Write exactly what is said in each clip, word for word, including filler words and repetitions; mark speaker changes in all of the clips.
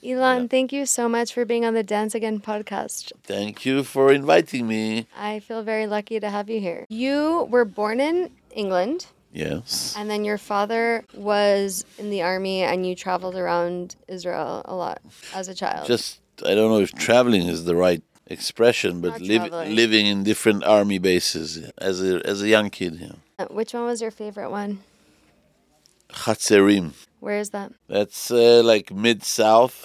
Speaker 1: Elon,
Speaker 2: Yeah.
Speaker 1: thank you so much for being on the Dance Again podcast.
Speaker 2: Thank you for inviting me.
Speaker 1: I feel very lucky to have you here. You were born in England,
Speaker 2: Yes.
Speaker 1: and then your father was in the army, and you traveled around Israel a lot as a child.
Speaker 2: Just, I don't know if traveling is the right expression, but
Speaker 1: Not
Speaker 2: liv-
Speaker 1: traveling.
Speaker 2: living in different army bases as a as a young kid. Yeah.
Speaker 1: Uh, Which one was your favorite one?
Speaker 2: Chatzerim.
Speaker 1: Where is that?
Speaker 2: That's uh, like mid south,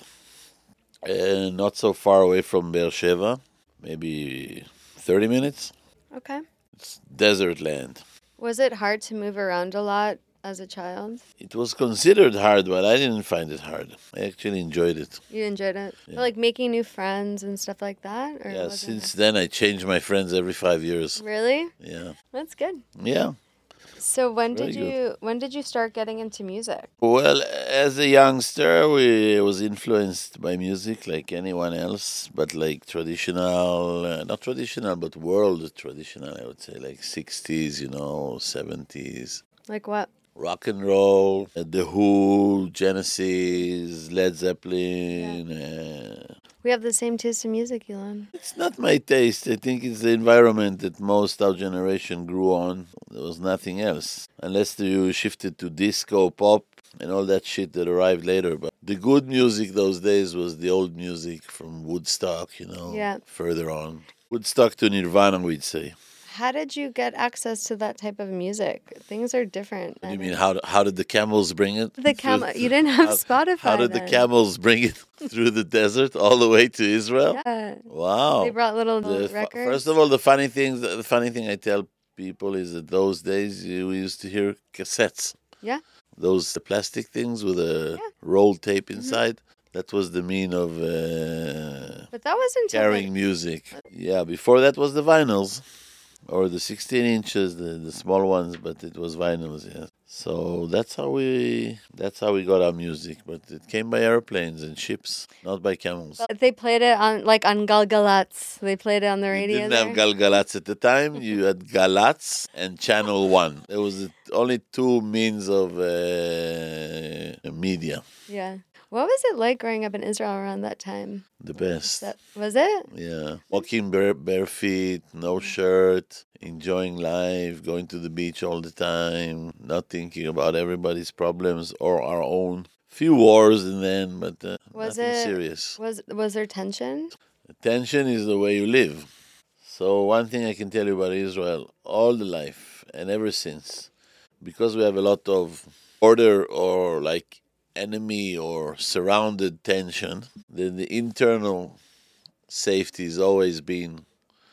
Speaker 2: uh, not so far away from Beer Sheva, maybe thirty minutes.
Speaker 1: Okay.
Speaker 2: It's desert land.
Speaker 1: Was it hard to move around a lot as a child?
Speaker 2: It was considered hard, but I didn't find it hard. I actually enjoyed it.
Speaker 1: You enjoyed it?
Speaker 2: Yeah.
Speaker 1: Like making new friends and stuff like that? Or
Speaker 2: Yeah,
Speaker 1: was it-
Speaker 2: since then I changed my friends every five years.
Speaker 1: Really?
Speaker 2: Yeah.
Speaker 1: That's good.
Speaker 2: Yeah.
Speaker 1: So when
Speaker 2: Very
Speaker 1: did you when did you start getting into music?
Speaker 2: Well, as a youngster, we was influenced by music like anyone else, but like traditional, uh, not traditional, but world traditional, I would say, like sixties, you know, seventies.
Speaker 1: Like what?
Speaker 2: Rock and roll, uh, The Who, Genesis, Led Zeppelin. Uh,
Speaker 1: We have the same taste in music, Elon.
Speaker 2: it's not my taste. I think it's the environment that most our generation grew on. There was nothing else. Unless you shifted to disco, pop, and all that shit that arrived later. But the good music those days was the old music from Woodstock, you know,
Speaker 1: Yeah.
Speaker 2: further on. Woodstock to Nirvana, we'd say.
Speaker 1: How did you get access to that type of music? Things are different.
Speaker 2: What do you mean, how, how did the camels bring it?
Speaker 1: The cam-
Speaker 2: Through-
Speaker 1: you didn't have
Speaker 2: how-
Speaker 1: Spotify.
Speaker 2: How did the
Speaker 1: then.
Speaker 2: camels bring it through the desert all the way to Israel?
Speaker 1: Yeah.
Speaker 2: Wow.
Speaker 1: They brought little
Speaker 2: The fu-
Speaker 1: records.
Speaker 2: first of all, the funny things, the funny thing I tell people is that those days you- we used to hear cassettes.
Speaker 1: Yeah.
Speaker 2: Those plastic things with a
Speaker 1: Yeah. Mm-hmm.
Speaker 2: rolled tape inside. That was the mean of uh,
Speaker 1: But that wasn't until
Speaker 2: carrying
Speaker 1: like-
Speaker 2: music. Yeah, before that was the vinyls. Or the sixteen inches, the, the small ones, but it was vinyls, yeah. So that's how we that's how we got our music. But it came by airplanes and ships, not by camels.
Speaker 1: They played it on like on Galgalats. They played it on the
Speaker 2: You
Speaker 1: radio.
Speaker 2: didn't
Speaker 1: there.
Speaker 2: have Galgalats at the time. You had Galatz and Channel One. There was the only two means of uh, media.
Speaker 1: Yeah. What was it like growing up in Israel around that time?
Speaker 2: The best.
Speaker 1: That was it?
Speaker 2: Yeah, walking bare, bare feet, no shirt, enjoying life, going to the beach all the time, not thinking about everybody's problems or our own. Few wars and then, but uh,
Speaker 1: Was
Speaker 2: nothing
Speaker 1: it-
Speaker 2: serious.
Speaker 1: Was was there tension?
Speaker 2: Tension is the way you live. So one thing I can tell you about Israel, all the life and ever since, because we have a lot of order or like enemy or surrounded tension, then the internal safety has always been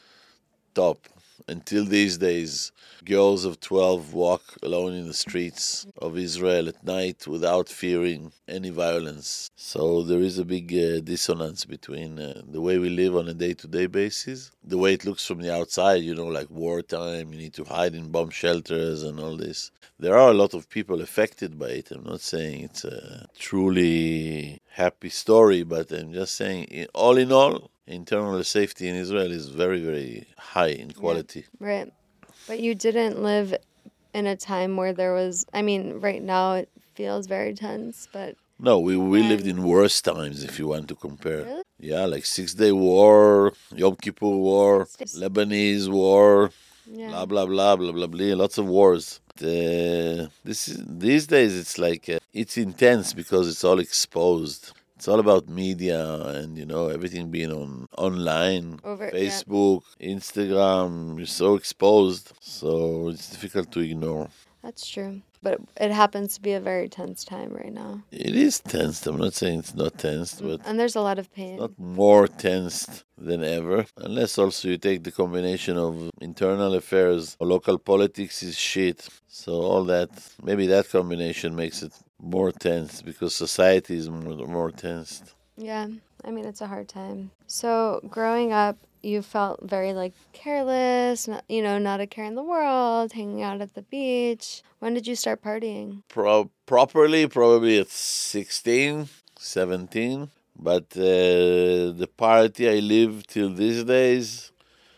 Speaker 2: top. Until these days, girls of twelve walk alone in the streets of Israel at night without fearing any violence. So there is a big uh, dissonance between uh, the way we live on a day-to-day basis, the way it looks from the outside, you know, like wartime, you need to hide in bomb shelters and all this. There are a lot of people affected by it. I'm not saying it's a truly happy story, but I'm just saying, i- all in all, internal safety in Israel is very, very high in quality.
Speaker 1: Right. But you didn't live in a time where there was, I mean, right now it feels very tense, but
Speaker 2: No, we, we
Speaker 1: And-
Speaker 2: lived in worse times if you want to compare.
Speaker 1: Really?
Speaker 2: Yeah, like Six Day War, Yom Kippur War,
Speaker 1: Six days.
Speaker 2: Lebanese War,
Speaker 1: yeah.
Speaker 2: blah blah blah blah blah blah. Lots of wars. Uh, this is, these days it's like uh, it's intense because it's all exposed. It's all about media and you know everything being on online,
Speaker 1: Over- yeah.
Speaker 2: Facebook, Instagram. You're so exposed, so it's difficult to ignore.
Speaker 1: That's true. But it happens to be a very tense time right now.
Speaker 2: It is tensed. I'm not saying it's not tensed, but
Speaker 1: And there's a lot of pain.
Speaker 2: not more tensed than ever. Unless also you take the combination of internal affairs, local politics is shit. So all that, maybe that combination makes it more tense because society is more, more tensed.
Speaker 1: Yeah. I mean, it's a hard time. So growing up, you felt very like careless, not, you know, not a care in the world, hanging out at the beach. When did you start partying?
Speaker 2: Pro- properly, probably at sixteen, seventeen. But uh, the party I live till these days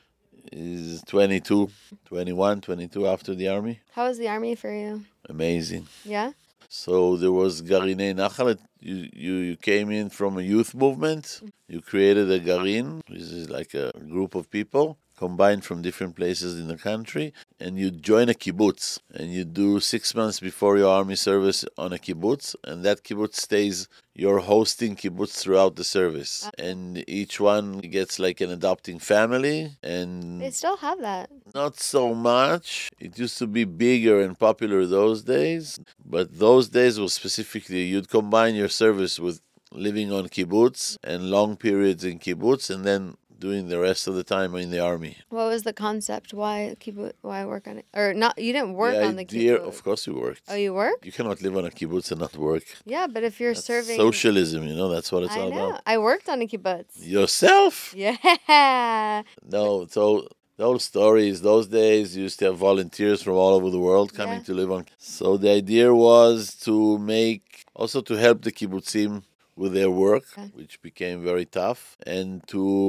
Speaker 2: is twenty-two, twenty-one, twenty-two after the army.
Speaker 1: How was the army for you?
Speaker 2: Amazing.
Speaker 1: Yeah?
Speaker 2: So there was Garinei Nachal. You, you, you came in from a youth movement. You created a Garin, which is like a group of people combined from different places in the country, and you join a kibbutz, and you do six months before your army service on a kibbutz, and that kibbutz stays your hosting kibbutz throughout the service, and each one gets like an adopting family, and
Speaker 1: They still have that.
Speaker 2: not so much. It used to be bigger and popular those days, but those days was specifically you'd combine your service with living on kibbutz and long periods in kibbutz, and then doing the rest of the time in the army.
Speaker 1: What was the concept? Why kibbutz? Why work on it? Or not? You didn't work
Speaker 2: the
Speaker 1: on the
Speaker 2: idea,
Speaker 1: kibbutz.
Speaker 2: of course, you worked.
Speaker 1: Oh, you work?
Speaker 2: You cannot live on a kibbutz and not work.
Speaker 1: Yeah, but if you're
Speaker 2: That's
Speaker 1: serving
Speaker 2: socialism, you know, that's what it's
Speaker 1: I
Speaker 2: all
Speaker 1: know.
Speaker 2: about.
Speaker 1: I worked on a kibbutz.
Speaker 2: Yourself?
Speaker 1: Yeah.
Speaker 2: No, so those stories, those days, you used to have volunteers from all over the world coming
Speaker 1: Yeah.
Speaker 2: to live on. So the idea was to make, also to help the kibbutzim with their work,
Speaker 1: Okay.
Speaker 2: which became very tough, and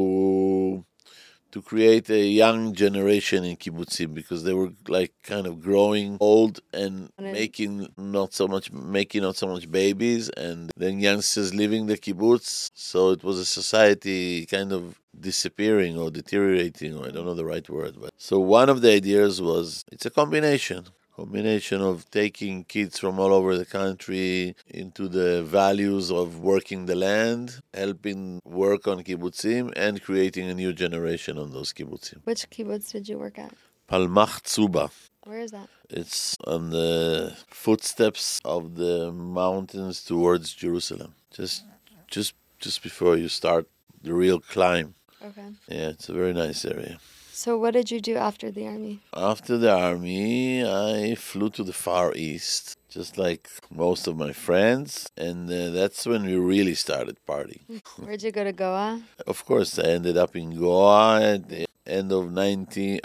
Speaker 2: to to create a young generation in kibbutzim, because they were like kind of growing old and
Speaker 1: And it-
Speaker 2: making not so much making not so much babies, and then youngsters leaving the kibbutz. So it was a society kind of disappearing or deteriorating, or I don't know the right word. But so one of the ideas was it's a combination. Combination of taking kids from all over the country into the values of working the land, helping work on kibbutzim, and creating a new generation on those kibbutzim.
Speaker 1: Which kibbutz did you work at?
Speaker 2: Palmach Tzuba.
Speaker 1: Where is that?
Speaker 2: It's on the footsteps of the mountains towards Jerusalem. Just, just, just before you start the real climb.
Speaker 1: Okay.
Speaker 2: Yeah, it's a very nice area.
Speaker 1: So what did you do after the army?
Speaker 2: After the army, I flew to the Far East, just like most of my friends, and uh, that's when we really started partying.
Speaker 1: Where'd you go to Goa?
Speaker 2: Of course, I ended up in Goa at the end of nineteen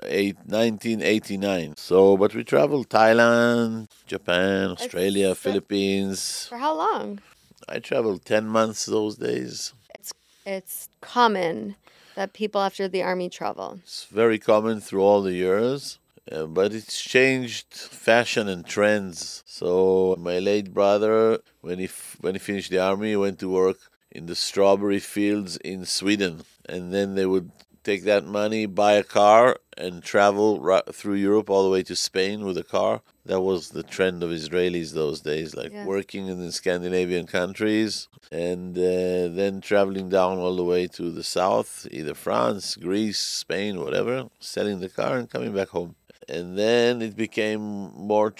Speaker 2: eighty-nine. So, but we traveled Thailand, Japan, Australia,
Speaker 1: That's so-
Speaker 2: Philippines.
Speaker 1: For how long?
Speaker 2: I traveled ten months those days.
Speaker 1: It's it's common that people after the army travel.
Speaker 2: It's very common through all the years, uh, but it's changed fashion and trends. So my late brother, when he f- when he finished the army, he went to work in the strawberry fields in Sweden, and then they would take that money, buy a car, and travel right through Europe all the way to Spain with a car. That was the trend of Israelis those days, like
Speaker 1: Yeah.
Speaker 2: working in the Scandinavian countries and uh, then traveling down all the way to the south, either France, Greece, Spain, whatever, selling the car and coming back home. And then it became more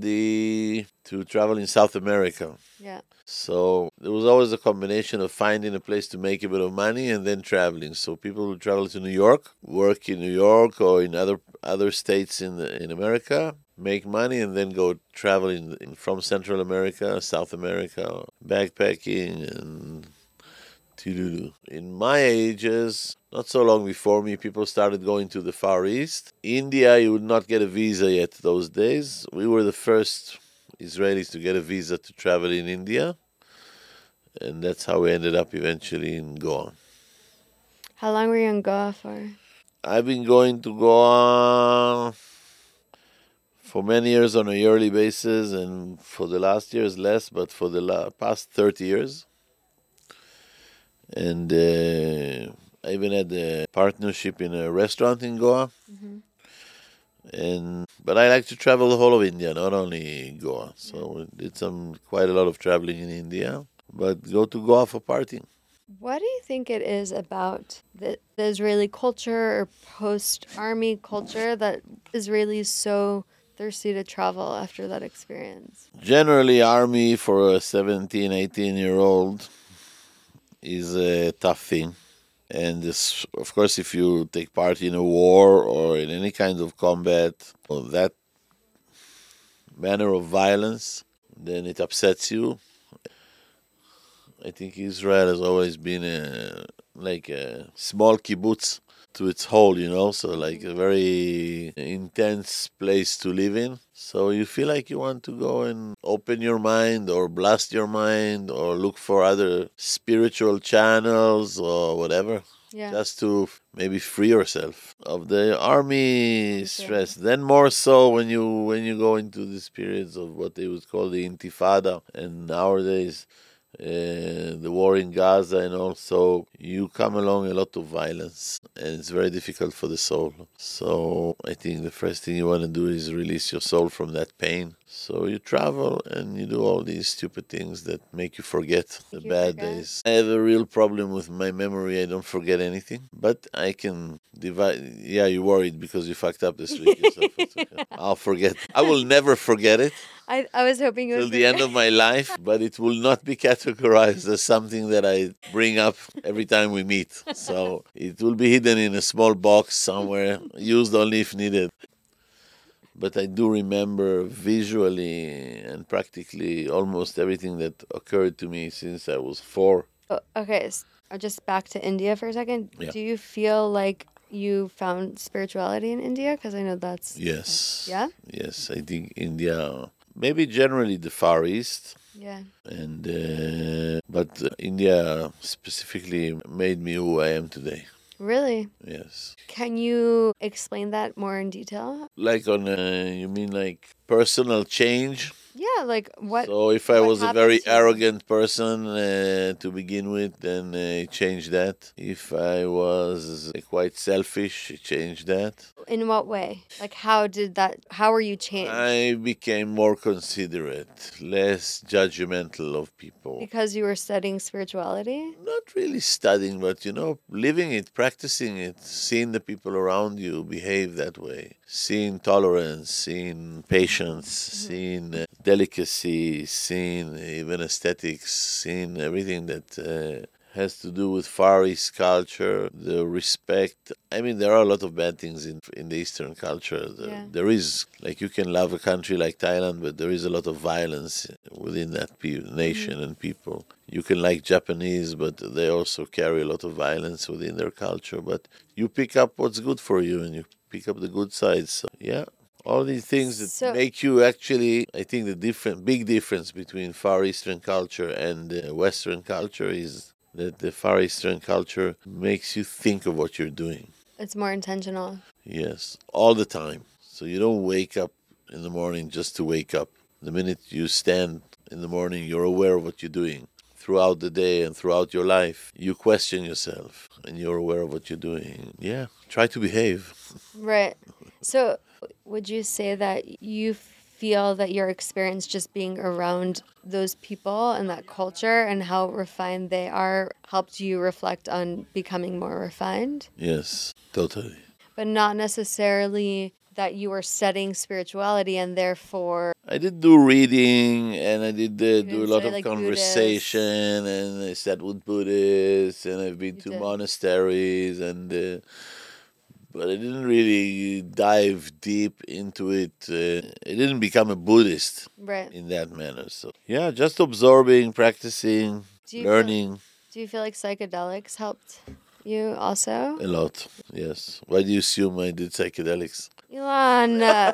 Speaker 2: trendy to travel in South America.
Speaker 1: Yeah.
Speaker 2: So there was always a combination of finding a place to make a bit of money and then traveling. So people would travel to New York, work in New York or in other other states in the, in America, make money, and then go traveling in, from Central America, South America, backpacking and Tululu. In my ages, not so long before me, people started going to the Far East. India, you would not get a visa yet those days. We were the first Israelis to get a visa to travel in India, and that's how we ended up eventually in Goa.
Speaker 1: How long were you in Goa for?
Speaker 2: I've been going to Goa for many years on a yearly basis, and for the last years less, but for the la- past thirty years. And uh, I even had a partnership in a restaurant in Goa.
Speaker 1: Mm-hmm.
Speaker 2: And but I like to travel the whole of India, not only Goa. So we did some quite a lot of traveling in India, but go to Goa for partying.
Speaker 1: What do you think it is about the, the Israeli culture or post-army culture that Israelis so thirsty to travel after that experience?
Speaker 2: Generally, army for a seventeen, eighteen year old is a tough thing. And this, of course, if you take part in a war or in any kind of combat or that manner of violence, then it upsets you. I think Israel has always been a like a small kibbutz to its whole, you know, so like a very intense place to live in. So you feel like you want to go and open your mind or blast your mind or look for other spiritual channels or whatever,
Speaker 1: Yeah.
Speaker 2: just to maybe free yourself of the army
Speaker 1: Thank you.
Speaker 2: stress. Then more so when you when you go into these periods of what they would call the intifada, and nowadays uh, the war in Gaza, and also you come along a lot of violence, and it's very difficult for the soul. So I think the first thing you want to do is release your soul from that pain. So you travel and you do all these stupid things that make you forget the
Speaker 1: Make you
Speaker 2: bad
Speaker 1: forget.
Speaker 2: days. I have a real problem with my memory. I don't forget anything, but I can divide. Yeah, you're worried because you fucked up this week yourself. It's okay. I'll forget. I will never forget it
Speaker 1: I, I was hoping you
Speaker 2: till
Speaker 1: would
Speaker 2: the end of my life, but it will not be categorized as something that I bring up every time we meet. So it will be hidden in a small box somewhere, used only if needed. But I do remember visually and practically almost everything that occurred to me since I was four.
Speaker 1: Oh, okay, s- uh, just back to India for a second.
Speaker 2: Yeah.
Speaker 1: Do you feel like you found spirituality in India? Because I know that's
Speaker 2: Yes.
Speaker 1: yeah,
Speaker 2: Yes, I think India, maybe generally the Far East,
Speaker 1: yeah.
Speaker 2: and uh, but uh, India specifically made me who I am today.
Speaker 1: Really?
Speaker 2: Yes.
Speaker 1: Can you explain that more in detail?
Speaker 2: Like on, uh, you mean like personal change?
Speaker 1: Yeah, like what
Speaker 2: So if I
Speaker 1: what
Speaker 2: was a
Speaker 1: happened
Speaker 2: very
Speaker 1: to you?
Speaker 2: arrogant person uh, to begin with, then uh, change that. If I was uh, quite selfish, change that.
Speaker 1: In what way? Like how did that how were you changed?
Speaker 2: I became more considerate, less judgmental of people.
Speaker 1: Because you were studying spirituality?
Speaker 2: Not really studying, but you know, living it, practicing it, seeing the people around you behave that way, seeing tolerance, seeing patience, seeing uh, delicacy, seeing even aesthetics, seeing everything that uh, has to do with Far East culture, the respect. I mean, there are a lot of bad things in in the Eastern culture. There,
Speaker 1: Yeah.
Speaker 2: there is, like, you can love a country like Thailand, but there is a lot of violence within that pe- nation and people. You can like Japanese, but they also carry a lot of violence within their culture. But you pick up what's good for you, and you pick up the good sides. So, yeah. All these things that
Speaker 1: So
Speaker 2: make you actually, I think the different, big difference between Far Eastern culture and uh, Western culture is that the Far Eastern culture makes you think of what you're doing.
Speaker 1: it's more intentional.
Speaker 2: Yes, all the time. So you don't wake up in the morning just to wake up. The minute you stand in the morning, you're aware of what you're doing. Throughout the day and throughout your life, you question yourself and you're aware of what you're doing. Yeah, try to behave.
Speaker 1: Right. So, would you say that you feel that your experience just being around those people and that culture and how refined they are helped you reflect on becoming more refined?
Speaker 2: Yes, totally.
Speaker 1: But not necessarily that you were studying spirituality and therefore
Speaker 2: I did do reading and I did uh,
Speaker 1: you
Speaker 2: do a
Speaker 1: didn't
Speaker 2: lot
Speaker 1: study
Speaker 2: of
Speaker 1: like
Speaker 2: conversation,
Speaker 1: Buddhists.
Speaker 2: and I sat with Buddhists and I've been
Speaker 1: You
Speaker 2: to
Speaker 1: did.
Speaker 2: monasteries, and uh, but I didn't really dive deep into it. Uh, I didn't become a Buddhist
Speaker 1: Right.
Speaker 2: in that manner. So yeah, just absorbing, practicing,
Speaker 1: Do you feel
Speaker 2: learning
Speaker 1: do you feel like psychedelics helped you also?
Speaker 2: a lot. Yes. Why do you assume I did psychedelics?
Speaker 1: Elon. uh,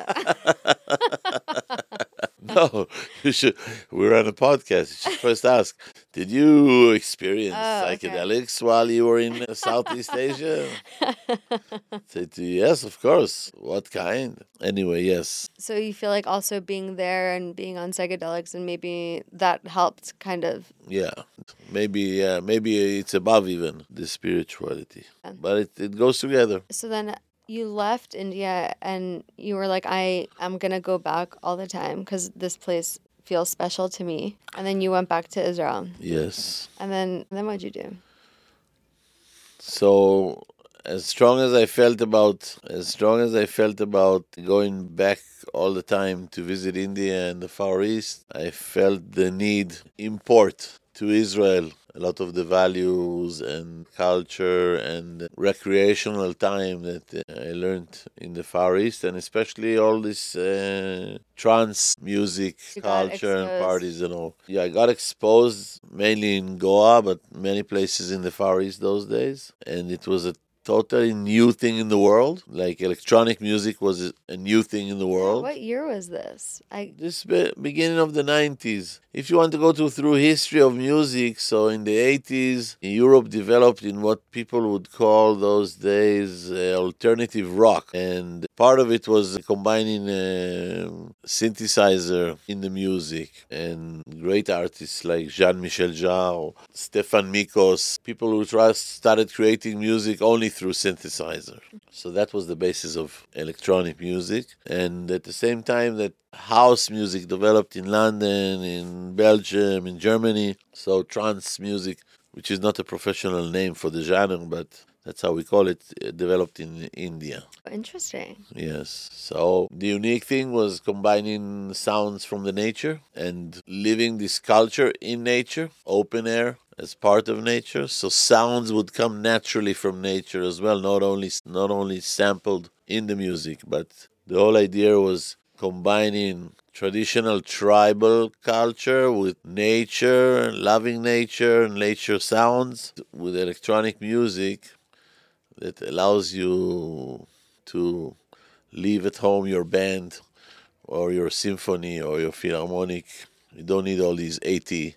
Speaker 2: No, you should. We're on a podcast. You should first ask: did you experience
Speaker 1: Oh, okay.
Speaker 2: psychedelics while you were in uh, Southeast Asia? Say to you, yes, of course. What kind? Anyway, yes.
Speaker 1: So you feel like also being there and being on psychedelics and maybe that helped kind of
Speaker 2: Yeah, maybe yeah, maybe it's above even the spirituality,
Speaker 1: yeah.
Speaker 2: but it, it goes together.
Speaker 1: So then you left India and you were like, I am gonna go back all the time because this place feels special to me. And then you went back to Israel.
Speaker 2: Yes.
Speaker 1: And then then what'd you do?
Speaker 2: So as strong as I felt about as strong as I felt about going back all the time to visit India and the Far East, I felt the need import to Israel a lot of the values and culture and recreational time that uh, I learned in the Far East, and especially all this uh, trance music
Speaker 1: You got
Speaker 2: culture and
Speaker 1: exposed.
Speaker 2: parties and all. Yeah, I got exposed mainly in Goa, but many places in the Far East those days, and it was a totally new thing in the world. Like electronic music was a new thing in the
Speaker 1: Yeah,
Speaker 2: world.
Speaker 1: what year was this? I
Speaker 2: This be- beginning of the nineties. If you want to go to through history of music, so in the eighties, Europe developed in what people would call those days uh, alternative rock, and part of it was combining a synthesizer in the music, and great artists like Jean-Michel Jarre, Stefan Mikos, people who just started creating music only through synthesizer. So that was the basis of electronic music. And at the same time that house music developed in London, in Belgium, in Germany. So trance music, which is not a professional name for the genre, but that's how we call it, uh, developed in India.
Speaker 1: interesting.
Speaker 2: Yes. So the unique thing was combining sounds from the nature and living this culture in nature, open air as part of nature. So sounds would come naturally from nature as well, not only not only sampled in the music, but the whole idea was combining traditional tribal culture with nature, loving nature, nature sounds with electronic music that allows you to leave at home your band or your symphony or your philharmonic. You don't need all these eighty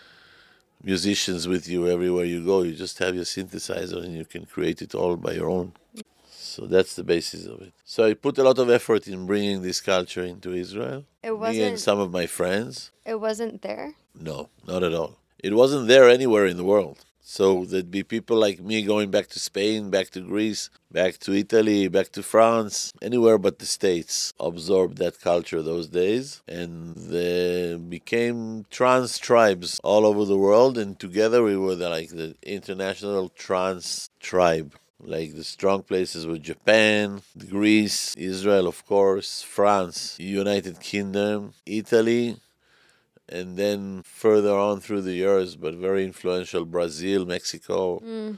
Speaker 2: musicians with you everywhere you go. You just have your synthesizer and you can create it all by your own. So that's the basis of it. So I put a lot of effort in bringing this culture into Israel.
Speaker 1: It
Speaker 2: Me and
Speaker 1: wasn't
Speaker 2: some of my friends.
Speaker 1: it wasn't there.
Speaker 2: No, not at all. It wasn't there anywhere in the world. So there'd be people like me going back to Spain, back to Greece, back to Italy, back to France, anywhere but the States absorbed that culture those days. And they became trans tribes all over the world. And together we were the, like the international trans tribe. Like the strong places were Japan, Greece, Israel, of course, France, United Kingdom, Italy, and then further on through the years, but very influential, Brazil, Mexico,
Speaker 1: Mm.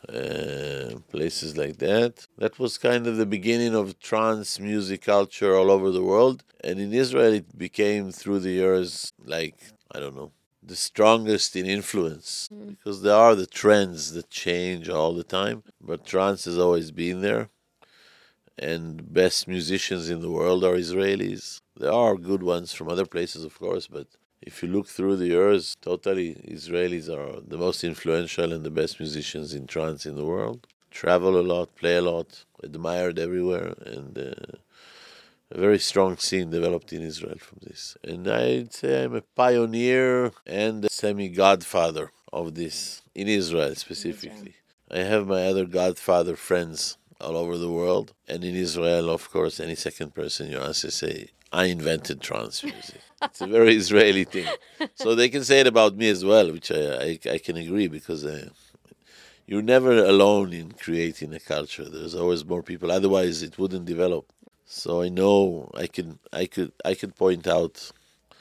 Speaker 2: uh, places like that. That was kind of the beginning of trance music culture all over the world. And in Israel, it became through the years like, I don't know, the strongest in influence.
Speaker 1: Mm.
Speaker 2: Because there are the trends that change all the time, but trance has always been there. And best musicians in the world are Israelis. There are good ones from other places, of course, but if you look through the years, totally Israelis are the most influential and the best musicians in trance in the world. Travel a lot, play a lot, admired everywhere, and uh, a very strong scene developed in Israel from this. And I'd say I'm a pioneer and a semi-godfather of this in Israel specifically. I have my other godfather friends all over the world, and in Israel, of course, any second person you ask, they say, I invented trance music. It's a very Israeli thing. So they can say it about me as well, which I, I, I can agree, because uh, you're never alone in creating a culture. There's always more people. Otherwise, it wouldn't develop. So I know I can I could I could point out,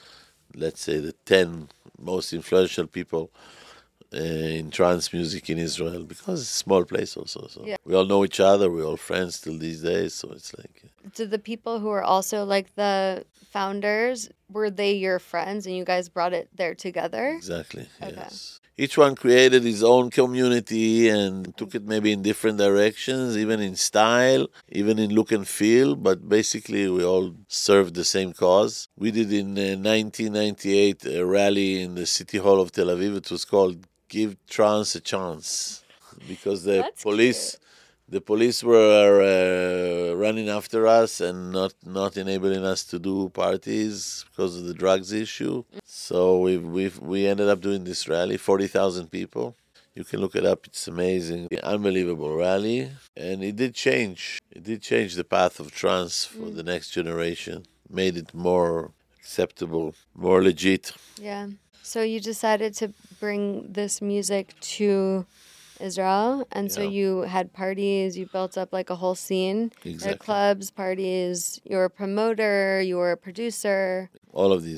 Speaker 2: let's say, the ten most influential people uh, in trance music in Israel, because it's a small place also. So
Speaker 1: Yeah.
Speaker 2: we all know each other. We're all friends till these days. So it's like,
Speaker 1: Did the people who are also like the founders, were they your friends and you guys brought it there together?
Speaker 2: exactly,
Speaker 1: Okay.
Speaker 2: yes. Each one created his own community and took it maybe in different directions, even in style, even in look and feel, but basically we all served the same cause. We did in uh, nineteen ninety-eight a rally in the City Hall of Tel Aviv. It was called Give Trance a Chance, because the
Speaker 1: That's
Speaker 2: police... The police were uh, running after us and not, not enabling us to do parties because of the drugs issue. So we we we ended up doing this rally, forty thousand people. You can look it up. It's amazing, unbelievable rally, and it did change. It did change the path of trance for
Speaker 1: Mm.
Speaker 2: the next generation. Made it more acceptable, more legit.
Speaker 1: Yeah. So you decided to bring this music to Israel, and so
Speaker 2: Yeah.
Speaker 1: you had parties, you built up like a whole scene. You
Speaker 2: Exactly.
Speaker 1: had clubs, parties, you were a promoter, you were a producer.
Speaker 2: All of these.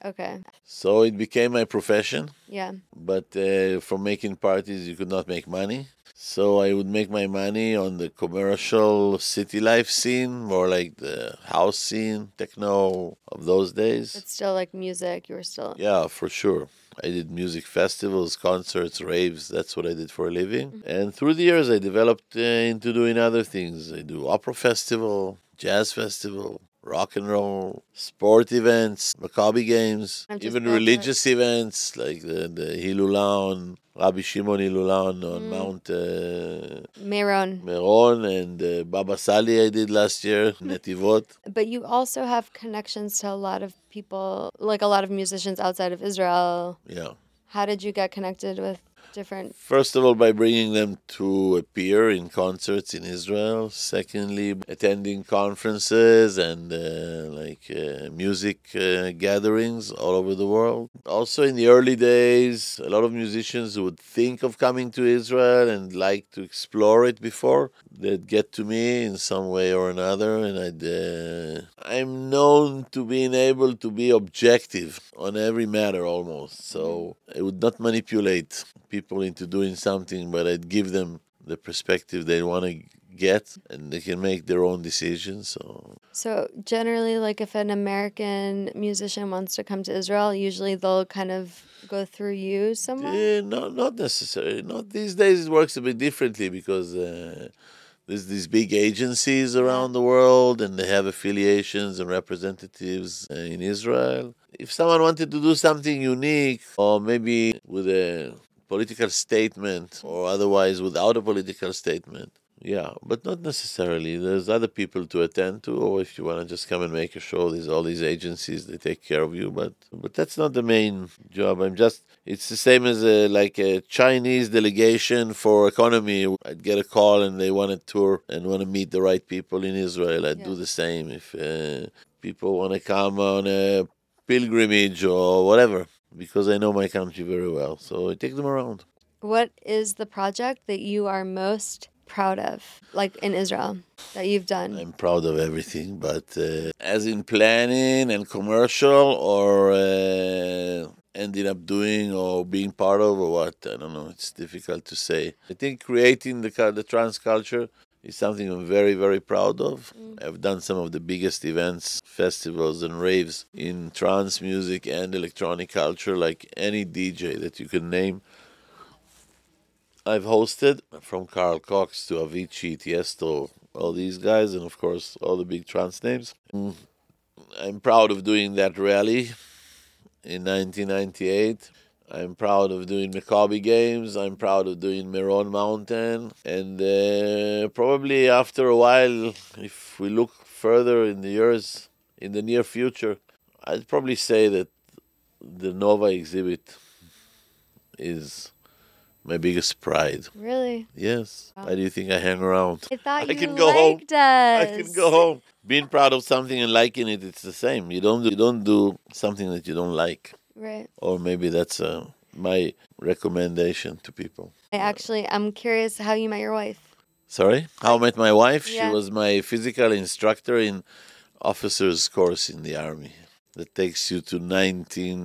Speaker 1: Okay.
Speaker 2: So it became my profession.
Speaker 1: Yeah.
Speaker 2: But uh, from making parties, you could not make money. So I would make my money on the commercial city life scene, more like the house scene, techno of those days.
Speaker 1: It's still like music. You were still.
Speaker 2: Yeah, for sure. I did music festivals, concerts, raves. That's what I did for a living.
Speaker 1: Mhm.
Speaker 2: And through the years, I developed uh, into doing other things. I do opera festival, jazz festival, rock and roll, sport events, Maccabi games,
Speaker 1: I'm just
Speaker 2: even
Speaker 1: built it.
Speaker 2: religious events like the, the Hilulah on Rabbi Shimon Hilulah on, on
Speaker 1: Mm.
Speaker 2: Mount uh,
Speaker 1: Meron.
Speaker 2: Meron, and uh, Baba Sali I did last year, Netivot.
Speaker 1: But you also have connections to a lot of people, like a lot of musicians outside of Israel.
Speaker 2: Yeah.
Speaker 1: How did you get connected with different?
Speaker 2: First of all, by bringing them to appear in concerts in Israel. Secondly, attending conferences and uh, like uh, music uh, gatherings all over the world. Also, in the early days, a lot of musicians would think of coming to Israel and like to explore it before. They'd get to me in some way or another, and I'd. Uh, I'm known to being able to be objective on every matter almost. So I would not manipulate people into doing something, but I'd give them the perspective they want to get, and they can make their own decisions. So,
Speaker 1: So generally, like if an American musician wants to come to Israel, usually they'll kind of go through you somewhere.
Speaker 2: eh, no, not necessarily. Not these days. It works a bit differently because uh, there's these big agencies around the world, and they have affiliations and representatives uh, in Israel. If someone wanted to do something unique, or maybe with a political statement, or otherwise without a political statement, yeah, but not necessarily. There's other people to attend to, or if you want to just come and make a show, there's all these agencies, they take care of you. But but that's not the main job. I'm just. It's the same as a, like a Chinese delegation for economy. I'd get a call and they want a tour and want to meet the right people in Israel. I'd
Speaker 1: Yeah.
Speaker 2: do the same if uh, people want to come on a pilgrimage or whatever, because I know my country very well. So I take them around.
Speaker 1: What is the project that you are most proud of, like in Israel, that you've done?
Speaker 2: I'm proud of everything, but uh, as in planning and commercial, or uh, ending up doing or being part of, or what, I don't know. It's difficult to say. I think creating the cul- the trance culture is something I'm very, very proud of.
Speaker 1: Mm.
Speaker 2: I've done some of the biggest events, festivals, and raves in trance music and electronic culture, like any D J that you can name. I've hosted, from Carl Cox to Avicii, Tiesto, all these guys, and of course all the big trance names. Mm, I'm proud of doing that rally in nineteen ninety-eight. I'm proud of doing Maccabi Games. I'm proud of doing Meron Mountain. And uh, probably after a while, if we look further in the years, in the near future, I'd probably say that the Nova exhibit is my biggest pride.
Speaker 1: Really?
Speaker 2: Yes.
Speaker 1: Wow.
Speaker 2: Why do you think I hang around?
Speaker 1: I thought
Speaker 2: I
Speaker 1: you
Speaker 2: can go home.
Speaker 1: liked us.
Speaker 2: I can go home. Being proud of something and liking it, it's the same. You don't do, you don't do something that you don't like.
Speaker 1: Right.
Speaker 2: Or maybe that's uh, my recommendation to people.
Speaker 1: I actually, I'm curious how you met your wife.
Speaker 2: Sorry? How I met my wife?
Speaker 1: Yeah.
Speaker 2: She was my physical instructor in officer's course in the army. That takes you to nineteen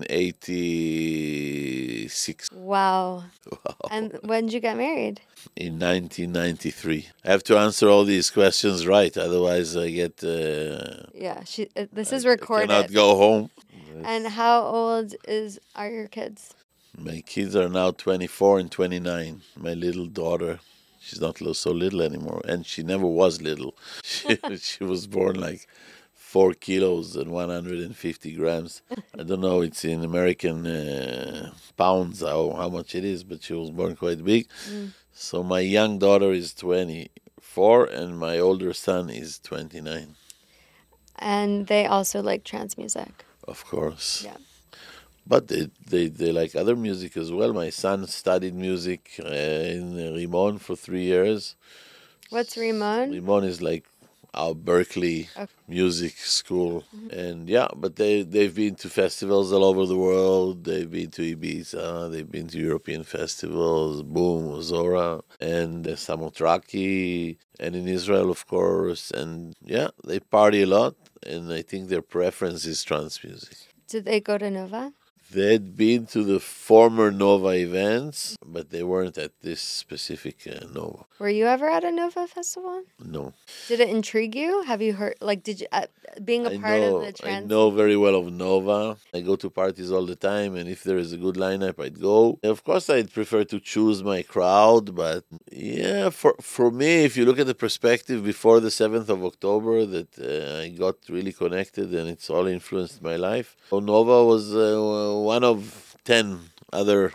Speaker 2: eighty-six.
Speaker 1: Wow.
Speaker 2: Wow.
Speaker 1: And when did you get married?
Speaker 2: In nineteen ninety-three. I have to answer all these questions right, otherwise I get. Uh,
Speaker 1: Yeah, she. Uh, this is
Speaker 2: I
Speaker 1: recorded.
Speaker 2: cannot go home.
Speaker 1: And how old is are your kids?
Speaker 2: My kids are now twenty-four and twenty-nine. My little daughter, she's not lo- so little anymore, and she never was little. She, she was born like four kilos and one hundred fifty grams. I don't know, it's in American uh, pounds how, how much it is, but she was born quite big.
Speaker 1: Mm.
Speaker 2: So my young daughter is twenty-four and my older son is twenty-nine.
Speaker 1: And they also like trance music.
Speaker 2: Of course.
Speaker 1: Yeah.
Speaker 2: But they, they, they like other music as well. My son studied music uh, in Rimon for three years.
Speaker 1: What's Rimon?
Speaker 2: Rimon is like our Berkeley
Speaker 1: Okay.
Speaker 2: music school. And yeah, but they, they've been to festivals all over the world. They've been to Ibiza. They've been to European festivals, Boom, Zora, and uh, Samotraki, and in Israel, of course. And yeah, they party a lot. And I think their preference is trance music.
Speaker 1: Did they go to Nova?
Speaker 2: They'd been to the former Nova events, but they weren't at this specific uh, Nova.
Speaker 1: Were you ever at a Nova festival?
Speaker 2: No.
Speaker 1: Did it intrigue you? Have you heard, like, did you, uh, being a
Speaker 2: I
Speaker 1: part
Speaker 2: know,
Speaker 1: of the
Speaker 2: I
Speaker 1: trans?
Speaker 2: know very well of Nova. I go to parties all the time, and if there is a good lineup, I'd go. Of course, I'd prefer to choose my crowd, but yeah, for for me, if you look at the perspective before the seventh of October, that uh, I got really connected, and it's all influenced my life. So Nova was uh, one of ten other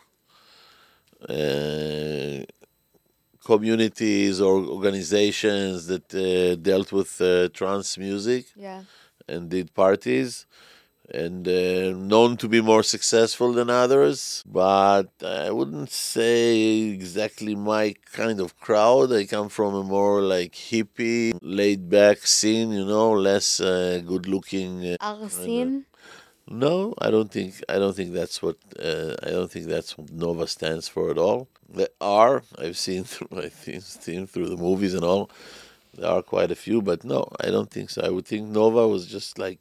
Speaker 2: uh, communities or organizations that uh, dealt with uh, trance music
Speaker 1: Yeah.
Speaker 2: and did parties, and uh, known to be more successful than others. But I wouldn't say exactly my kind of crowd. I come from a more like hippie, laid back scene, you know, less uh, good looking. Uh,
Speaker 1: Arsin?
Speaker 2: no, I don't think I don't think that's what uh, I don't think that's what Nova stands for at all. There are I've seen through I've seen seen through the movies and all. There are quite a few, but no, I don't think so. I would think Nova was just like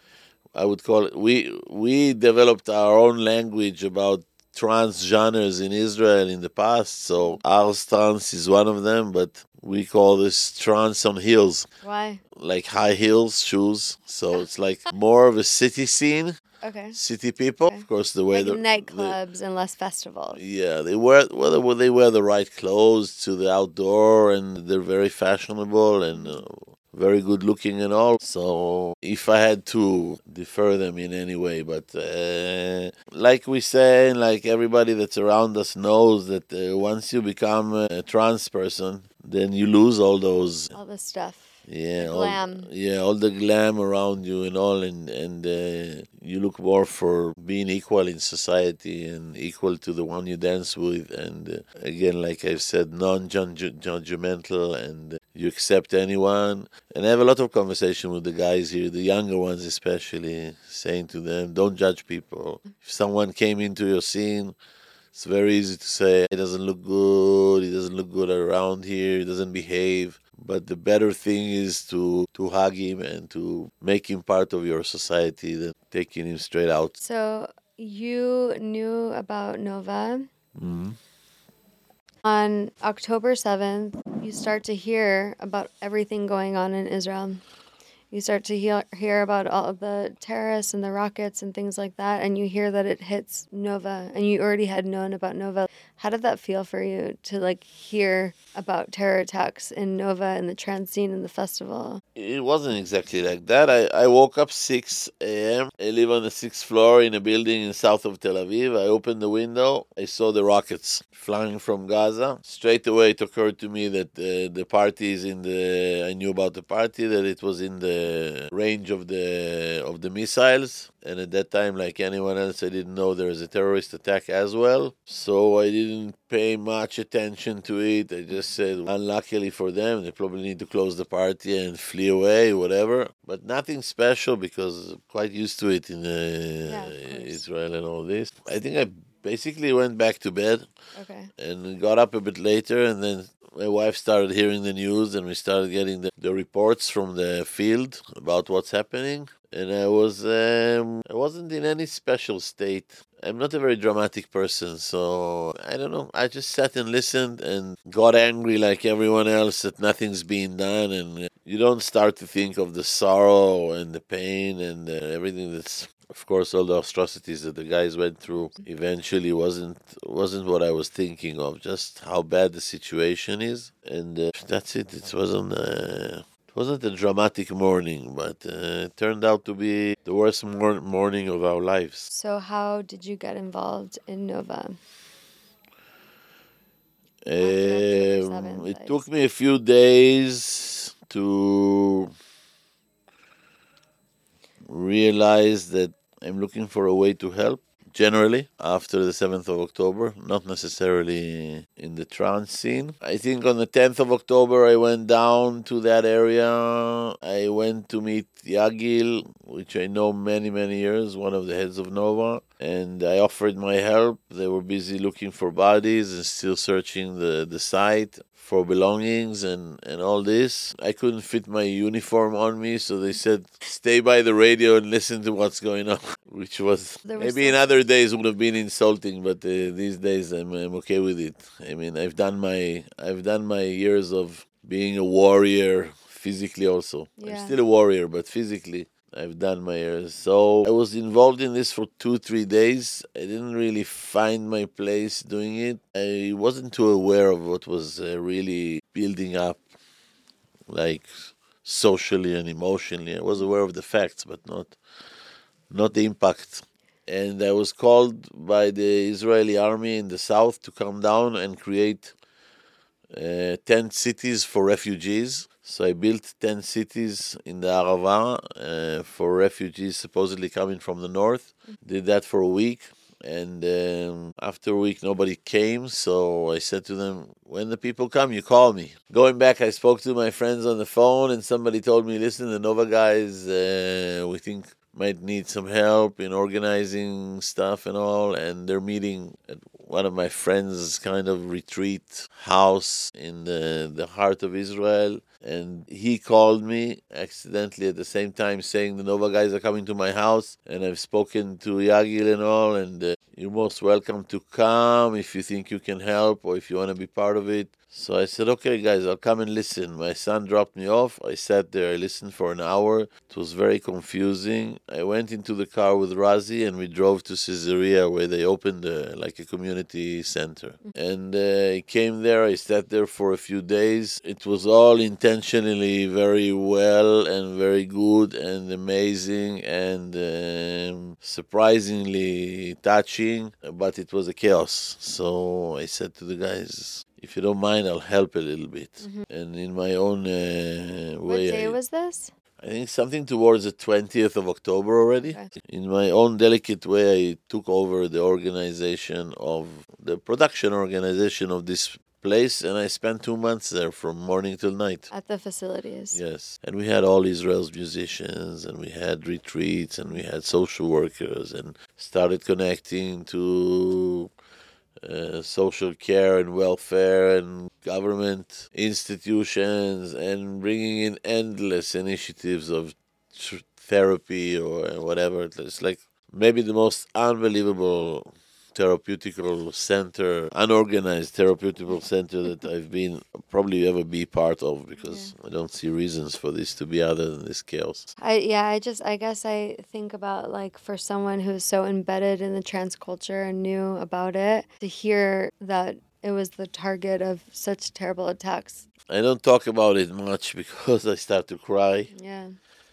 Speaker 2: I would call it. We we developed our own language about trance genres in Israel in the past. So our stance is one of them, but we call this trance on heels,
Speaker 1: Why?
Speaker 2: like high heels shoes. So it's like more of a city scene,
Speaker 1: Okay.
Speaker 2: city people.
Speaker 1: Okay.
Speaker 2: Of course, the way
Speaker 1: Like
Speaker 2: the,
Speaker 1: nightclubs and less festivals.
Speaker 2: yeah, they wear well, well, they wear the right clothes to the outdoor, and they're very fashionable and uh, very good looking and all. So if I had to defer them in any way, but uh, like we say, and like everybody that's around us knows that uh, once you become a trans person, then you lose all those.
Speaker 1: All this stuff.
Speaker 2: Yeah,
Speaker 1: The
Speaker 2: all,
Speaker 1: glam.
Speaker 2: yeah, all the glam around you and all, and and uh, you look more for being equal in society and equal to the one you dance with, and uh, again, like I've said, non-judgmental, and uh, you accept anyone. And I have a lot of conversation with the guys here, the younger ones especially, saying to them, don't judge people. If someone came into your scene, it's very easy to say, he doesn't look good, he doesn't look good around here, he doesn't behave. But the better thing is to, to hug him and to make him part of your society than taking him straight out.
Speaker 1: So you knew about Nova.
Speaker 2: Mm-hmm.
Speaker 1: On October seventh, you start to hear about everything going on in Israel. You start to hear, hear about all of the terrorists and the rockets and things like that, and you hear that it hits Nova, and you already had known about Nova. How did that feel for you to like hear about terror attacks in Nova and the trans scene and the festival?
Speaker 2: It wasn't exactly like that. I, I woke up six a.m. I live on the sixth floor in a building in south of Tel Aviv. I opened the window. I saw the rockets flying from Gaza. Straight away it occurred to me that uh, the party is in the... I knew about the party, that it was in the range of the of the missiles. And at that time, like anyone else, I didn't know there was a terrorist attack as well. So I didn't pay much attention to it. I just said, unluckily for them, they probably need to close the party and flee away, whatever. But nothing special because I'm quite used to it in uh,
Speaker 1: Yeah, of course.
Speaker 2: Israel and all this. I think I basically went back to bed
Speaker 1: Okay.
Speaker 2: and got up a bit later, and then my wife started hearing the news, and we started getting the, the reports from the field about what's happening. And I was um, I wasn't in any special state. I'm not a very dramatic person, so I don't know. I just sat and listened and got angry like everyone else that nothing's being done, and you don't start to think of the sorrow and the pain and uh, everything that's. Of course, all the atrocities that the guys went through eventually wasn't wasn't what I was thinking of. Just how bad the situation is, and uh, that's it. It wasn't. Uh, it wasn't a dramatic morning, but uh, it turned out to be the worst mor- morning of our lives.
Speaker 1: So how did you get involved in Nova? October
Speaker 2: Um,
Speaker 1: seventh,
Speaker 2: it
Speaker 1: I
Speaker 2: took
Speaker 1: see.
Speaker 2: me a few days to realize that I'm looking for a way to help. Generally, after the seventh of October, not necessarily in the trance scene. I think on the tenth of October, I went down to that area. I went to meet Yagil, which I know many, many years, one of the heads of Nova, and I offered my help. They were busy looking for bodies and still searching the, the site for belongings and, and all this. I couldn't fit my uniform on me, so they said, stay by the radio and listen to what's going on, which was
Speaker 1: There was
Speaker 2: maybe in
Speaker 1: some-
Speaker 2: other days would have been insulting, but uh, these days I'm, I'm okay with it. I mean, I've done my I've done my years of being a warrior physically also. I'm
Speaker 1: Yeah.
Speaker 2: still a warrior, but physically I've done my years. So I was involved in this for two, three days. I didn't really find my place doing it. I wasn't too aware of what was uh, really building up, like socially and emotionally. I was aware of the facts, but not not the impact. And I was called by the Israeli army in the south to come down and create uh, ten cities for refugees. So I built ten cities in the Arava uh, for refugees supposedly coming from the north. Did that for a week. And um, after a week, nobody came. So I said to them, when the people come, you call me. Going back, I spoke to my friends on the phone, and somebody told me, listen, the Nova guys, uh, we think might need some help in organizing stuff and all. And they're meeting at one of my friends' kind of retreat house in the, the heart of Israel. And he called me accidentally at the same time saying the Nova guys are coming to my house and I've spoken to Yagil and all, and uh, you're most welcome to come if you think you can help or if you want to be part of it. So I said, okay, guys, I'll come and listen. My son dropped me off. I sat there, I listened for an hour. It was very confusing. I went into the car with Razi and we drove to Caesarea where they opened uh, like a community center. And uh, I came there, I sat there for a few days. It was all intentionally very well and very good and amazing and um, surprisingly touching, but it was a chaos. So I said to the guys, if you don't mind, I'll help a little bit. Mm-hmm. And in my own uh,
Speaker 1: What
Speaker 2: way.
Speaker 1: day
Speaker 2: I,
Speaker 1: was this?
Speaker 2: I think something towards the twentieth of October already.
Speaker 1: Okay.
Speaker 2: In my own delicate way, I took over the organization of the production organization of this place, and I spent two months there from morning till night.
Speaker 1: At the facilities.
Speaker 2: Yes. And we had all Israel's musicians, and we had retreats, and we had social workers, and started connecting to uh, social care and welfare and government institutions and bringing in endless initiatives of tr- therapy or whatever. It's like maybe the most unbelievable therapeutical center, unorganized therapeutical center that I've been probably ever be part of, because yeah. I don't see reasons for this to be other than this chaos.
Speaker 1: I yeah, I just I guess I think about, like, for someone who's so embedded in the trans culture and knew about it, to hear that it was the target of such terrible attacks.
Speaker 2: I don't talk about it much because I start to cry.
Speaker 1: Yeah.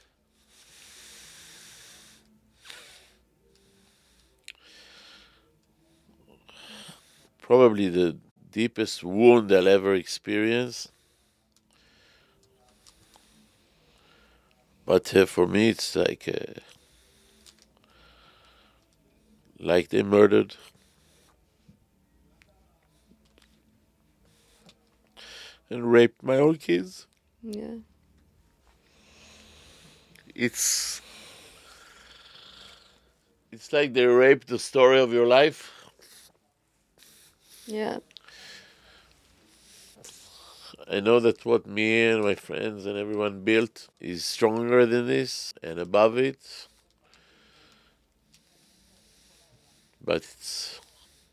Speaker 2: Probably the deepest wound I'll ever experience. But uh, for me, it's like uh, like they murdered and raped my own kids.
Speaker 1: Yeah.
Speaker 2: It's it's like they raped the story of your life.
Speaker 1: Yeah.
Speaker 2: I know that what me and my friends and everyone built is stronger than this and above it. But it's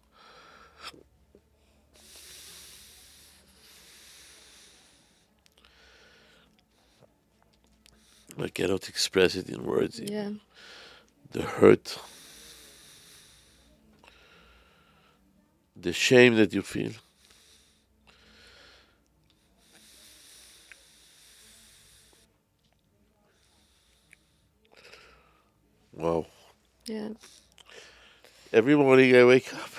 Speaker 2: I cannot express it in words.
Speaker 1: Yeah.
Speaker 2: The hurt, the shame that you feel. Wow.
Speaker 1: Yeah.
Speaker 2: Every morning I wake up,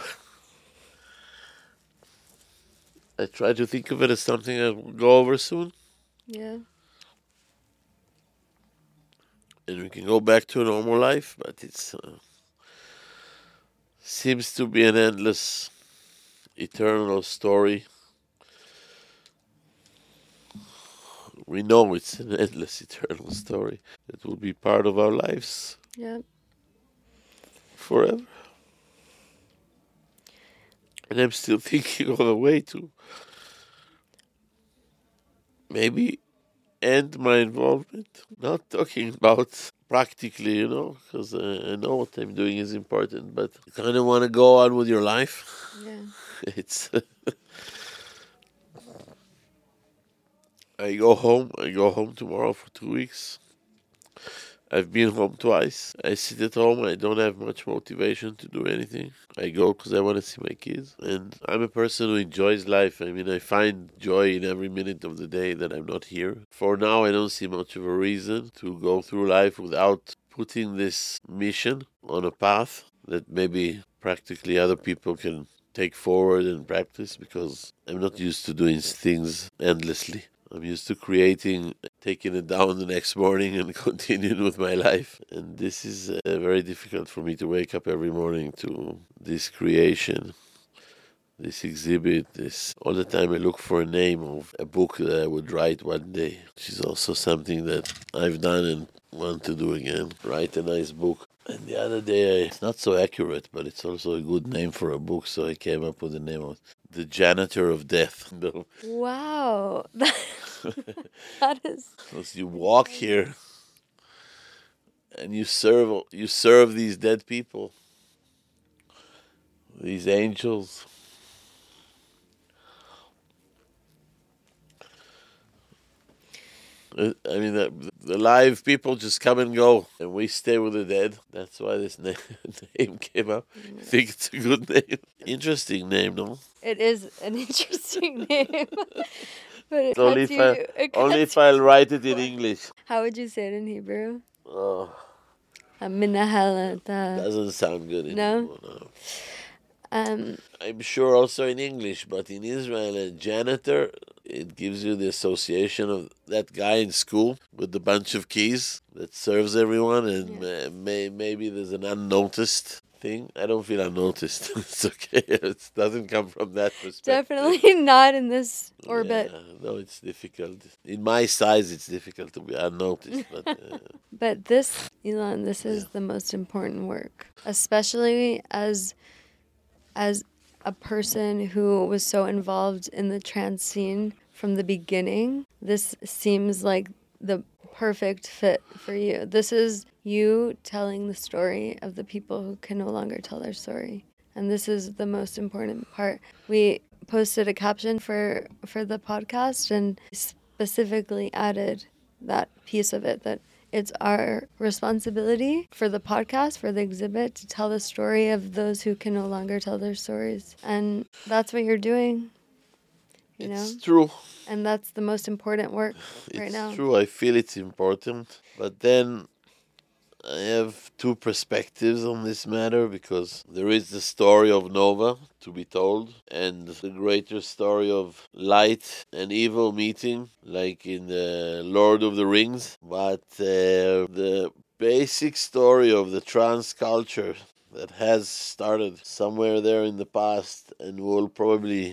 Speaker 2: I try to think of it as something that will go over soon.
Speaker 1: Yeah.
Speaker 2: And we can go back to a normal life, but it's uh, seems to be an endless, eternal story. We know it's an endless, eternal story that will be part of our lives.
Speaker 1: Yeah.
Speaker 2: Forever. And I'm still thinking of a way to maybe end my involvement. Not talking about practically, you know, because uh, I know what I'm doing is important, but you kind of want to go on with your life.
Speaker 1: Yeah.
Speaker 2: It's. I go home. I go home tomorrow for two weeks. I've been home twice. I sit at home. I don't have much motivation to do anything. I go because I want to see my kids. And I'm a person who enjoys life. I mean, I find joy in every minute of the day that I'm not here. For now, I don't see much of a reason to go through life without putting this mission on a path that maybe practically other people can take forward and practice, because I'm not used to doing things endlessly. I'm used to creating, taking it down the next morning and continuing with my life. And this is uh, very difficult for me to wake up every morning to this creation, this exhibit, this. All the time I look for a name of a book that I would write one day, which is also something that I've done and want to do again. Write a nice book. And the other day, I, it's not so accurate, but it's also a good name for a book, so I came up with the name of The Janitor of Death. No.
Speaker 1: Wow. That is.
Speaker 2: Because you walk here and you serve you serve these dead people, these angels. Uh, I mean, the, the live people just come and go, and we stay with the dead. That's why this name, name came up. I think it's a good name. Interesting name, no?
Speaker 1: It is an interesting name. But it
Speaker 2: Only
Speaker 1: cuts
Speaker 2: if,
Speaker 1: you.
Speaker 2: I,
Speaker 1: It
Speaker 2: only
Speaker 1: cuts
Speaker 2: if I'll write it in English.
Speaker 1: How would you say it in Hebrew?
Speaker 2: Oh,
Speaker 1: Minahalata.
Speaker 2: doesn't sound good
Speaker 1: No?
Speaker 2: anymore. No.
Speaker 1: Um,
Speaker 2: I'm sure also in English, but in Israel, a janitor, it gives you the association of that guy in school with the bunch of keys that serves everyone, and
Speaker 1: Yeah.
Speaker 2: ma- may, maybe there's an unnoticed thing. I don't feel unnoticed. It's okay. It doesn't come from that perspective.
Speaker 1: Definitely not in this orbit.
Speaker 2: Yeah, no, it's difficult. In my size, it's difficult to be unnoticed. But uh,
Speaker 1: But this, Elon, this is
Speaker 2: Yeah.
Speaker 1: the most important work, especially as as a person who was so involved in the trans scene from the beginning. This seems like the perfect fit for you. This is you telling the story of the people who can no longer tell their story. And this is the most important part. We posted a caption for for the podcast and specifically added that piece of it, that it's our responsibility for the podcast, for the exhibit, to tell the story of those who can no longer tell their stories. And that's what you're doing, you
Speaker 2: it's
Speaker 1: know?
Speaker 2: true.
Speaker 1: And that's the most important work right
Speaker 2: It's
Speaker 1: now.
Speaker 2: true. I feel it's important. But then I have two perspectives on this matter, because there is the story of Nova to be told, and the greater story of light and evil meeting, like in the Lord of the Rings. But uh, the basic story of the trans culture that has started somewhere there in the past and will probably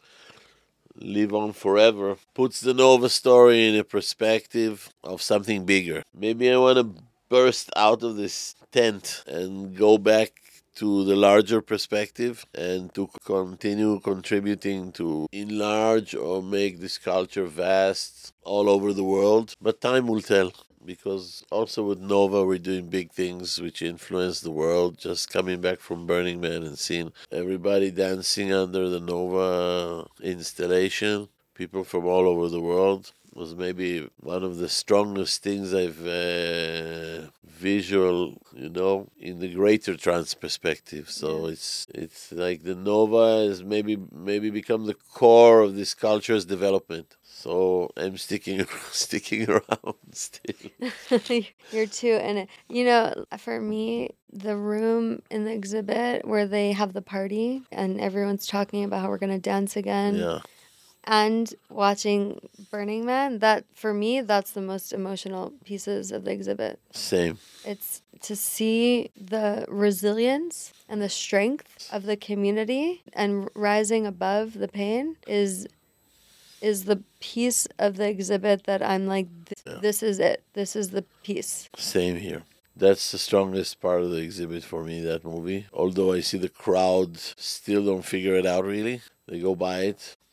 Speaker 2: live on forever puts the Nova story in a perspective of something bigger. Maybe I want to burst out of this tent and go back to the larger perspective and to continue contributing to enlarge or make this culture vast all over the world. But time will tell, because also with Nova we're doing big things which influence the world. Just coming back from Burning Man and seeing everybody dancing under the Nova installation, people from all over the world, was maybe one of the strongest things I've uh, visual, you know, in the greater trans perspective. So
Speaker 1: Yeah.
Speaker 2: it's it's like the Nova has maybe maybe become the core of this culture's development. So I'm sticking sticking around still.
Speaker 1: You're too. And, you know, for me, the room in the exhibit where they have the party and everyone's talking about how we're going to dance again.
Speaker 2: Yeah,
Speaker 1: And watching Burning Man, that for me, that's the most emotional pieces of the exhibit.
Speaker 2: same.
Speaker 1: It's to see the resilience and the strength of the community and rising above the pain is is the piece of the exhibit that I'm like,
Speaker 2: Yeah.
Speaker 1: this is it. This is the piece.
Speaker 2: Same here. That's the strongest part of the exhibit for me, that movie. Although I see the crowd still don't figure it out really. They go by it.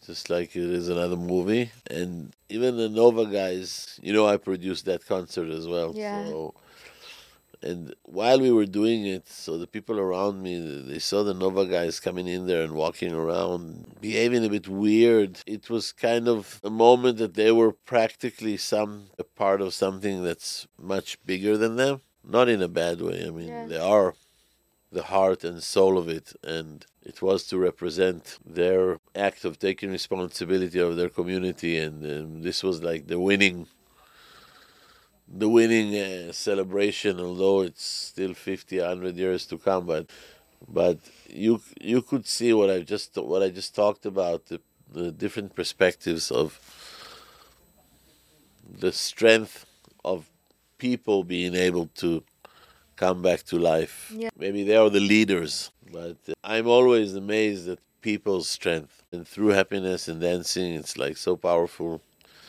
Speaker 2: just like it is another movie. And even the Nova guys, you know, I produced that concert as well.
Speaker 1: Yeah.
Speaker 2: So, and while we were doing it, so the people around me, they saw the Nova guys coming in there and walking around, behaving a bit weird. It was kind of a moment that they were practically some a part of something that's much bigger than them. Not in a bad way. I mean,
Speaker 1: Yeah.
Speaker 2: they are the heart and soul of it, and it was to represent their act of taking responsibility of their community, and um, this was like the winning the winning uh, celebration, although it's still fifty, one hundred years to come. But but you you could see what I just what I just talked about, the, the different perspectives of the strength of people being able to come back to life.
Speaker 1: Yeah.
Speaker 2: Maybe they are the leaders, but uh, I'm always amazed at people's strength. And through happiness and dancing, it's like so powerful.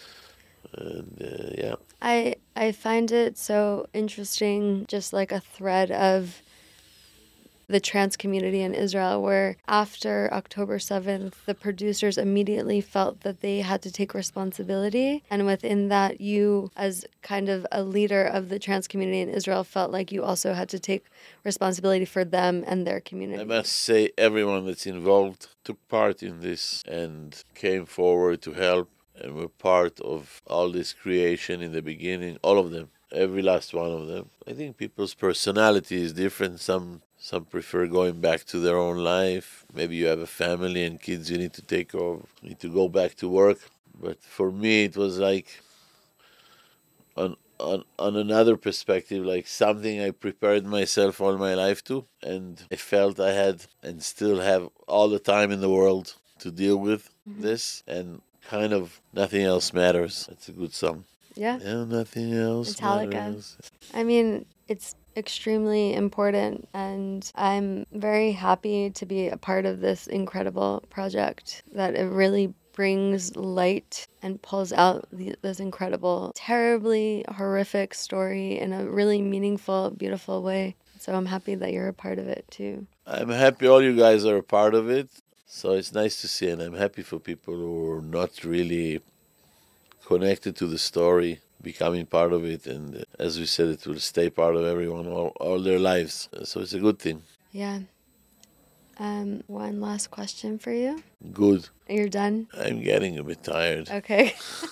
Speaker 2: And uh, yeah.
Speaker 1: I I find it so interesting, just like a thread of the trans community in Israel, where after October seventh, the producers immediately felt that they had to take responsibility. And within that, you, as kind of a leader of the trans community in Israel, felt like you also had to take responsibility for them and their community.
Speaker 2: I must say, everyone that's involved took part in this and came forward to help and were part of all this creation in the beginning, all of them. Every last one of them. I think people's personality is different. Some some prefer going back to their own life. Maybe you have a family and kids you need to take care of, need to go back to work. But for me, it was like on on on another perspective, like something I prepared myself all my life to, and I felt I had and still have all the time in the world to deal with
Speaker 1: Mhm.
Speaker 2: this, and kind of nothing else matters. It's a good song.
Speaker 1: Yeah.
Speaker 2: Yeah, nothing else
Speaker 1: Metallica.
Speaker 2: matters.
Speaker 1: I mean, it's extremely important, and I'm very happy to be a part of this incredible project, that it really brings light and pulls out the, this incredible, terribly horrific story in a really meaningful, beautiful way. So I'm happy that you're a part of it too.
Speaker 2: I'm happy all you guys are a part of it. So it's nice to see, and I'm happy for people who are not really connected to the story, becoming part of it, and uh, as we said, it will stay part of everyone all, all their lives. So it's a good thing.
Speaker 1: Yeah. Um, one last question for you.
Speaker 2: Good.
Speaker 1: You're done?
Speaker 2: I'm getting a bit tired.
Speaker 1: Okay.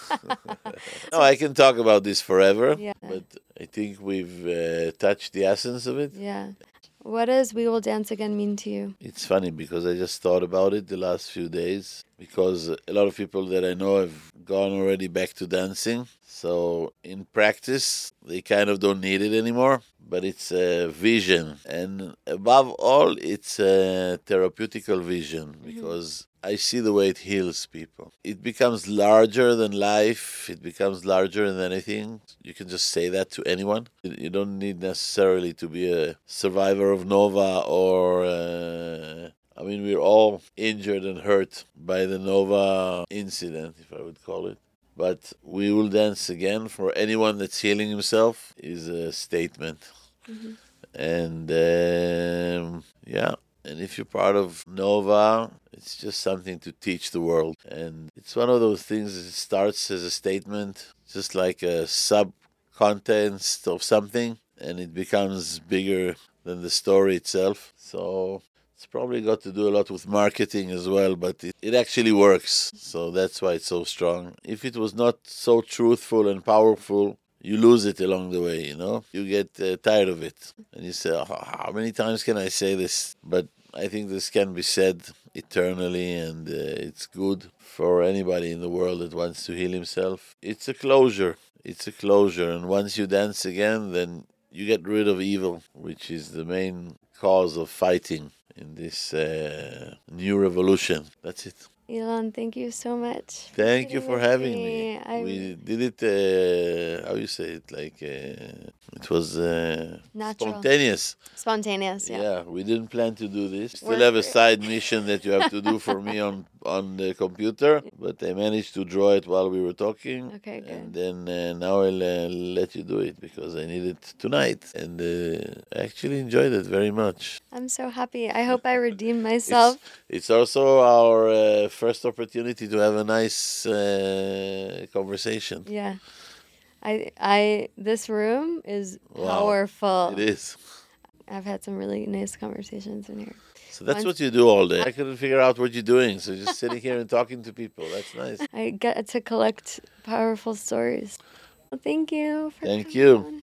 Speaker 2: No, I can talk about this forever,
Speaker 1: Yeah.
Speaker 2: but I think we've uh, touched the essence of it.
Speaker 1: Yeah. What does We Will Dance Again mean to you?
Speaker 2: It's funny because I just thought about it the last few days, because a lot of people that I know have gone already back to dancing. So in practice, they kind of don't need it anymore, but it's a vision. And above all, it's a therapeutical vision, because I see the way it heals people. It becomes larger than life. It becomes larger than anything. You can just say that to anyone. You don't need necessarily to be a survivor of Nova or... Uh, I mean, we're all injured and hurt by the Nova incident, if I would call it. But We Will Dance Again, for anyone that's healing himself, is a statement.
Speaker 1: Mm-hmm.
Speaker 2: And um, yeah, and if you're part of Nova, it's just something to teach the world. And it's one of those things that starts as a statement, just like a sub-context of something, and it becomes bigger than the story itself. So it's probably got to do a lot with marketing as well, but it, it actually works. So that's why it's so strong. If it was not so truthful and powerful, you lose it along the way, you know? You get uh, tired of it. And you say, oh, how many times can I say this? But I think this can be said eternally, and uh, it's good for anybody in the world that wants to heal himself. It's a closure. It's a closure. And once you dance again, then you get rid of evil, which is the main cause of fighting in this uh, new revolution. That's it.
Speaker 1: Elon, thank you so much.
Speaker 2: Thank you
Speaker 1: sitting
Speaker 2: for
Speaker 1: with
Speaker 2: having me.
Speaker 1: I-
Speaker 2: We did it, uh, how you say it, like, uh, it was uh,
Speaker 1: Natural.
Speaker 2: spontaneous.
Speaker 1: Spontaneous, yeah.
Speaker 2: Yeah, we didn't plan to do this. Still
Speaker 1: We're-
Speaker 2: have a side mission that you have to do for me on, on the computer, but I managed to draw it while we were talking.
Speaker 1: Okay, good.
Speaker 2: And then uh, now I'll uh, let you do it, because I need it tonight. And uh, I actually enjoyed it very much.
Speaker 1: I'm so happy. I hope I redeem myself.
Speaker 2: It's also our uh, first opportunity to have a nice uh, conversation.
Speaker 1: Yeah. I I this room is
Speaker 2: Wow,
Speaker 1: powerful.
Speaker 2: it is.
Speaker 1: I've had some really nice conversations in here.
Speaker 2: So that's
Speaker 1: Once
Speaker 2: what you do all day. I couldn't figure out what you're doing, so just sitting here and talking to people. That's nice.
Speaker 1: I get to collect powerful stories. Well, thank you for
Speaker 2: Thank
Speaker 1: coming
Speaker 2: you.
Speaker 1: on.